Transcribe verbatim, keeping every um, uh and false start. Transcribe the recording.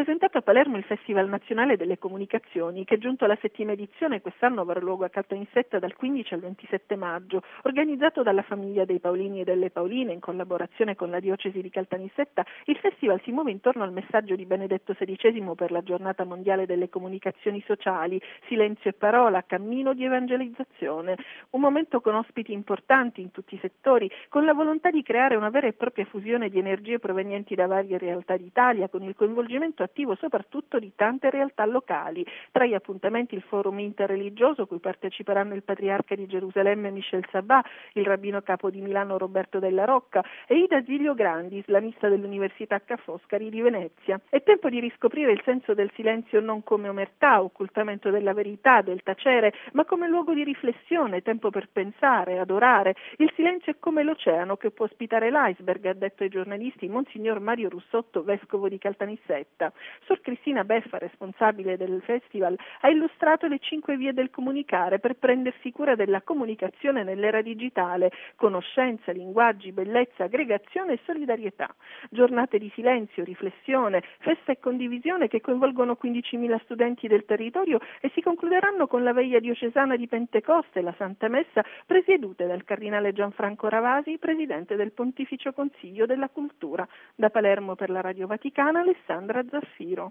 presentato a Palermo il Festival Nazionale delle Comunicazioni, che è giunto alla settima edizione. Quest'anno avrà luogo a Caltanissetta dal quindici al ventisette maggio. Organizzato dalla famiglia dei Paolini e delle Paoline in collaborazione con la diocesi di Caltanissetta, il festival si muove intorno al messaggio di Benedetto sedicesimo per la giornata mondiale delle comunicazioni sociali: silenzio e parola, cammino di evangelizzazione. Un momento con ospiti importanti in tutti i settori, con la volontà di creare una vera e propria fusione di energie provenienti da varie realtà d'Italia, con il coinvolgimento attivo soprattutto di tante realtà locali. Tra gli appuntamenti il forum interreligioso, cui parteciperanno il patriarca di Gerusalemme Michel Sabah, il rabbino capo di Milano Roberto Della Rocca e Ida Zilio Grandi, islamista dell'Università Ca' Foscari di Venezia. È tempo di riscoprire il senso del silenzio non come omertà, occultamento della verità, del tacere, ma come luogo di riflessione, tempo per pensare, adorare. Il silenzio è come l'oceano che può ospitare l'iceberg, ha detto ai giornalisti Monsignor Mario Russotto, vescovo di Caltanissetta. Sor Cristina Beffa, responsabile del festival, ha illustrato le cinque vie del comunicare per prendersi cura della comunicazione nell'era digitale: conoscenza, linguaggi, bellezza, aggregazione e solidarietà. Giornate di silenzio, riflessione, festa e condivisione che coinvolgono quindicimila studenti del territorio e si concluderanno con la veglia diocesana di Pentecoste e la Santa Messa, presiedute dal cardinale Gianfranco Ravasi, presidente del Pontificio Consiglio della Cultura. Da Palermo per la Radio Vaticana, Alessandra Zaffiro.